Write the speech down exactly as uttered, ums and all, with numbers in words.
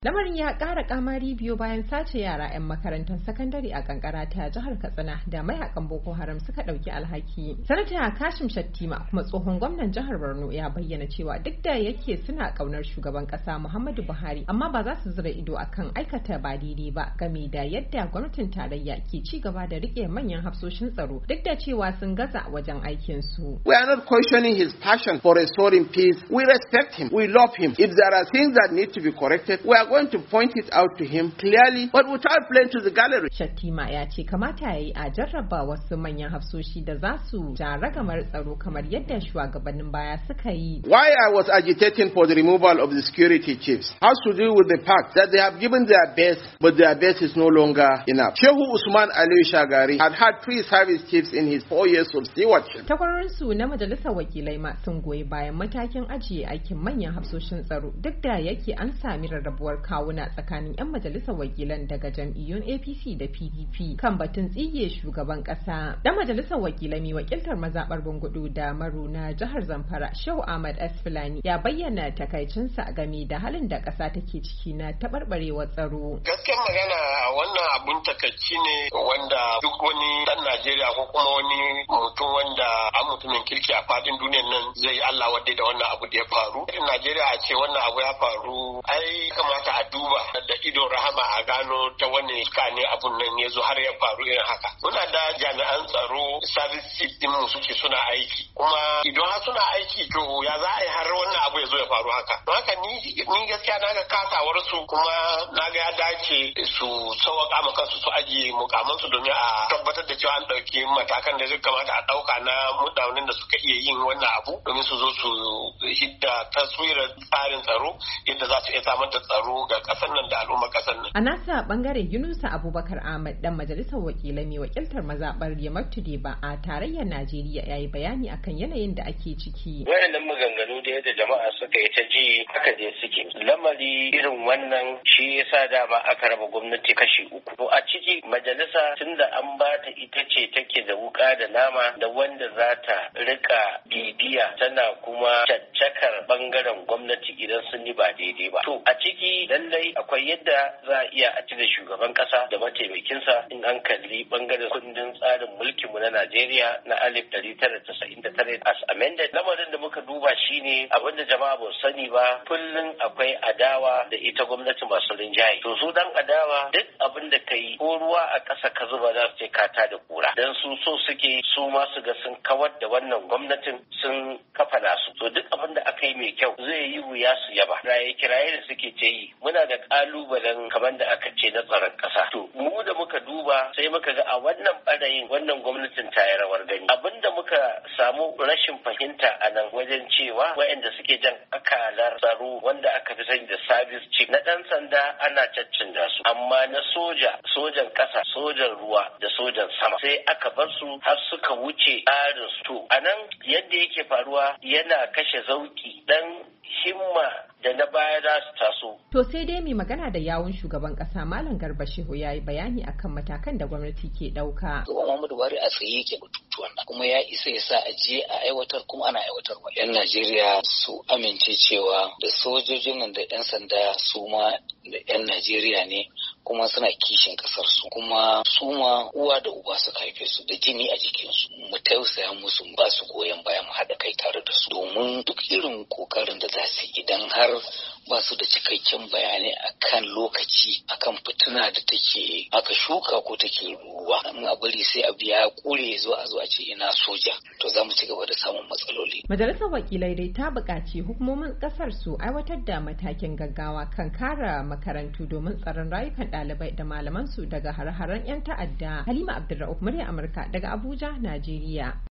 Lamarin ya ƙara ƙamari biyo bayan sace yara 'yan makarantar sakandare a kankara ta jihar Katsina da mayakan Boko Haram suka ɗauki alhaki. Sanata Kashim Shattima kuma tsohon gwamnan jihar Borno ya bayyana cewa duk da yake suna ƙaunar shugaban ƙasa Muhammadu Buhari amma ba za su zura ido akan aikata ba daidai ba game da yadda gwamnatin tarayya ke ci gaba da riƙe manyan hafsoshin tsaro duk da cewa sun gaza wajen aikin su. We are not questioning his passion for restoring peace. We respect him. We love him. If there are things that need to be corrected, we are going to point it out to him clearly, but without playing to the gallery. Shattima ya ce kamata ya yi a jarraba wasu manyan hafsoshi da za su ja ragamar tsaro kamar yadda shugabannin baya suka yi. Why I was agitating for the removal of the security chiefs has to do with the fact that they have given their best, but their best is no longer enough. Shehu Usman Ali Shagari had had three service chiefs in his four years of stewardship. Takwarorinsu na majalisar wakilai ma sun goyi bayan matakin ajiye aikin manyan hafsoshin tsaro duk da yake an sami rarrabuwar kawuna tsakanin 'yan majalisar wakilan daga jam'iyyun A P C da P D P kan batun tsige shugaban kasa. Dan majalisar wakilai mai wakiltar mazabar Bungudu da Maru na jihar Zamfara, Shehu Ahmad S Fulani ya bayyana takaicinsa game da halin da kasa take ciki na tabarbarewar tsaro. Gaskiyar magana wannan abun takaici ne wanda duk wani dan Najeriya ko kuma wani mutum wanda an mutumin kirki a fadin duniyar nan zai Allah wadda da wannan abu da ya faru. In Najeriya a ce wannan abu ya faru ai kamata a duba da idon rahama a gano ta wani iska ne abun nan ya zo har ya faru irin haka. Muna da jami'an tsaro service chief din mu suke suna aiki kuma idan har suna aiki to ya za a yi har wannan abu ya zo ya faru haka. Don haka ni ni gaskiya na ga kasawar su kuma na ga ya dace su sauƙa ma kansu su ajiye mukaman su domin a tabbatar da cewa an ɗauki matakan da zai kamata a ɗauka na mutanen da suka iya yin wannan abu domin su zo su hidda taswirar tsarin tsaro yadda za su iya samar da tsaro ga ƙasar nan da al'ummar ƙasar nan. A nasa bangare Yunusa Abubakar Ahmad dan majalisar wakilai mai wakiltar mazabar Yamattu ba a tarayyar Najeriya yayi bayani akan yanayin da ake ciki. Wayannan maganganu da yadda jama'a suka yi ta ji haka dai suke. Lamari irin wannan shi yasa dama aka raba gwamnati kashi uku. To a ciki majalisa tunda an ba ta ita ce take da wuka da nama da wanda za ta rika bibiya tana kuma caccakar bangaren gwamnati idan sun yi ba daidai ba. To a ciki lallai akwai yadda za a iya a cire shugaban kasa da mataimakinsa in an kalli bangaren kundin tsarin mulkinmu na Najeriya na alif ɗari tara casa'in da tara as amended. Lamarin da muka duba shine abinda jama'a ba sani ba kullum akwai adawa da ita gwamnati masu rinjaye. To su dan adawa duk abin da ka yi ko ruwa a ƙasa ka zuba za su ce kata da kura. Dan su so suke su ma su ga sun kawar da wannan gwamnatin sun kafa nasu. To duk abin da aka yi mai kyau zai yi wuya su yaba. Raye kiraye da suke ce yi muna da kalubalen kamar da aka ce na tsaron ƙasa. To mu da muka duba sai muka ga a wannan ɓarayin wannan gwamnatin ta yi rawar gani. Abinda muka samu rashin fahimta a nan wajen cewa waɗanda suke jan akalar tsaro wanda aka fi sani da service chief na ɗan sanda ana caccanja su amma na soja sojan ƙasa sojan ruwa da sojan sama sai aka bar su har suka wuce tsarin su. To a nan yadda yake faruwa yana kashe zauki dan himma da na baya za su taso. To sai dai mai magana da yawun shugaban kasa Malam Garba Shehu ya yi bayani akan matakan da gwamnati ke ɗauka. Shugaban Muhammadu Buhari a tsaye yake batutuwan nan kuma ya isa ya sa a je a aiwatar kuma ana aiwatarwa. Yan Najeriya su amince cewa da sojojin nan da yan sanda su ma da yan Najeriya ne kuma suna kishin kasar su kuma su ma uwa da uba suka haife su da jini a jikinsu. Mu tausaya musu ba su goyon baya mu haɗa kai tare da su domin duk irin kokarin da za su idan har ba su da cikakken bayanai akan lokaci akan fituna da take aka shuka ko take ruwa in a bari sai a biya kure zo a zo a ce ina soja to za mu ci gaba da samun matsaloli. Majalisar wakilai dai ta buƙaci hukumomin ƙasar su aiwatar da matakin gaggawa kan kare makarantu domin tsaron rayukan ɗalibai da malaman su daga hare-haren 'yan ta'adda. Halima Abdulra'uf, murya Amurka daga Abuja, Najeriya.